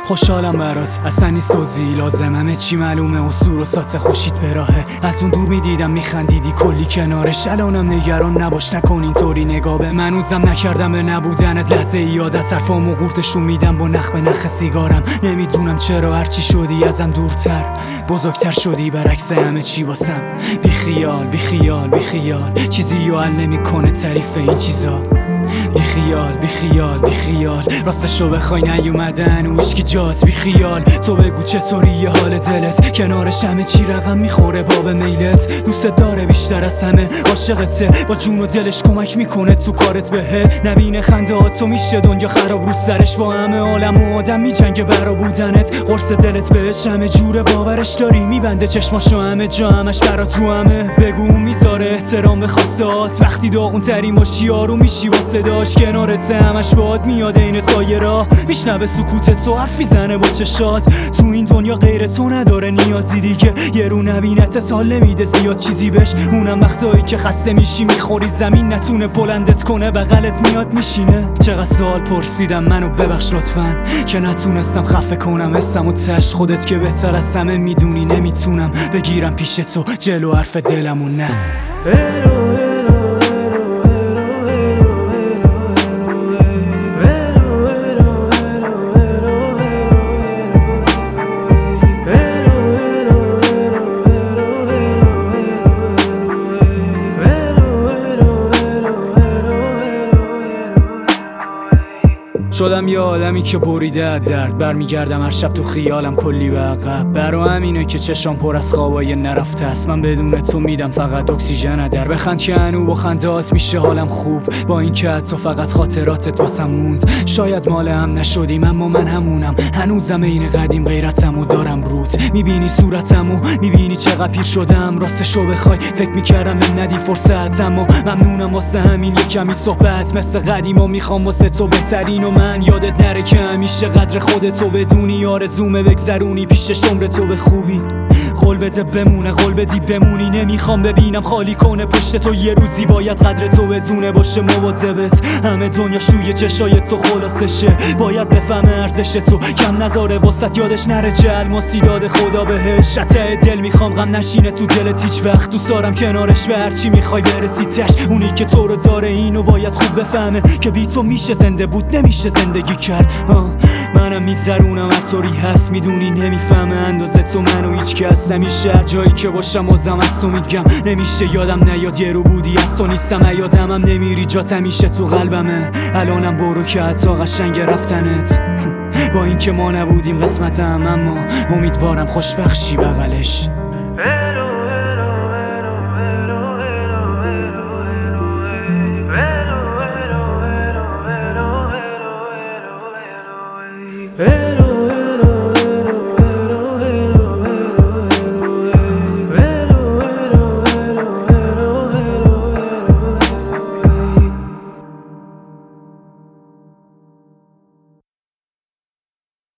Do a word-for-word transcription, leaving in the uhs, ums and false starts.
خوشحالم برات اصلا نیست توضیحی لازم، همه چی معلومه و سور و سات خوشید به راهه. از اون دور میدیدم میخندیدی کلی کنارش، الانم نگران نباش نکن اینطوری نگاه به من. اوزم نکردم به نبودنت لحظه یادت، حرفامو قورتشون میدم با نخ به نخ سیگارم. نمیدونم چرا هرچی شدی ازم دورتر، بزرگتر شدی برعکس همه چی واسم. بی خیال بی خیال بی خیال، چیزی حل نمیکنه تعریف این چیزا. بی خیال بی خیال بی خیال، راستشو بخوای نیومدن و هیچکی جات. بی خیال تو بگو چطوری یه حال دلت، کنارش همه چی رقم میخوره باب میلت. دوستت داره بیشتر از همه، عاشقته با جون و دلش کمک میکنه تو کارت بهت. نبینه خنده ها تو میشه دنیا خراب رو سرش، با همه عالم و آدم میجنگه برا بودنت. قرص دلت بهش همه جوره باورش داری، میبنده چشماشو همه جا همش برات رو همه. بگو میذاره احترام به خواستهات، وقتی داغون ترین باشی آروم میشی با صداش. کنارت همش باد میاد این سایه را، میشنوه سکوت تو حرفی زنه با چشات. تو این دنیا غیر تو نداره نیازی دیگه، یه رو نبینت حال نمیده زیاد چیزی بش. اونم وقتایی که خسته میشی میخوری زمین نتونه بلندت کنه، بغلت میاد میشینه. چقدر سوال پرسیدم منو ببخش لطفاً که نتونستم خفه کنم حسم و تش. خودت که بهتر از همه میدونی نمیتونم بگیرم پیش تو جلو حرف دلمو. نه شدم یه آدمی که بریده از درد، برمیگردم هر شب تو خیالم کلی به عقب. برا همینه که چشام پر از خوابای نرفته است، من بدون تو میدم فقط اکسیژن در. بخند که هنو با خندهات میشه حالم خوب، با این که تو فقط خاطراتت واسم موند. شاید مال هم نشدیم اما من همونم، هنوزم این قدیم غیرتمو دارم روت. میبینی صورتمو میبینی چقدر پیر شدم، راستشو بخوای فکر میکردم بهم ندی فرصت، اما ممنونم واسه همین یه کمی صحبت مثل قدیما. میخوام واسه تو بهترین و من یادت نره که همیشه قدر خودتو بدونی، آرزومه بگذرونی پیشش عمرتو به خوبی. قول بده بمونه قول بدی بمونی، نمیخوام ببینم خالی کنه پشت تو. یه روزی باید قدر تو بدونه باشه مواظبت، همه دنیا شوی چشای تو خلاصشه. باید بفهمه ارزش تو کم نذاره واسط، یادش نره چه الماسی داده خدا بهش. ته دل میخوام غم نشینه تو دلت هیچ وقت، دوست دارم کنارش به هرچی میخوای برسی تش. اونی که تو رو داره اینو باید خوب بفهمه که بی تو میشه زنده بود نمیشه زندگی کرد. آه. منم میگذرونم هر طوری هست، میدونی نمیفهمه اندازه تو منو هیچ کس. همیشه هر جایی که باشم بازم از تو میگم، نمیشه یادم نیاد یه رو بودی از تو نیستم. یادم هم نمیری جات همیشه تو قلبمه، الانم برو که حتی قشنگ رفتنت. با این که ما نبودیم قسمتم، اما امیدوارم خوشبخشی بغلش.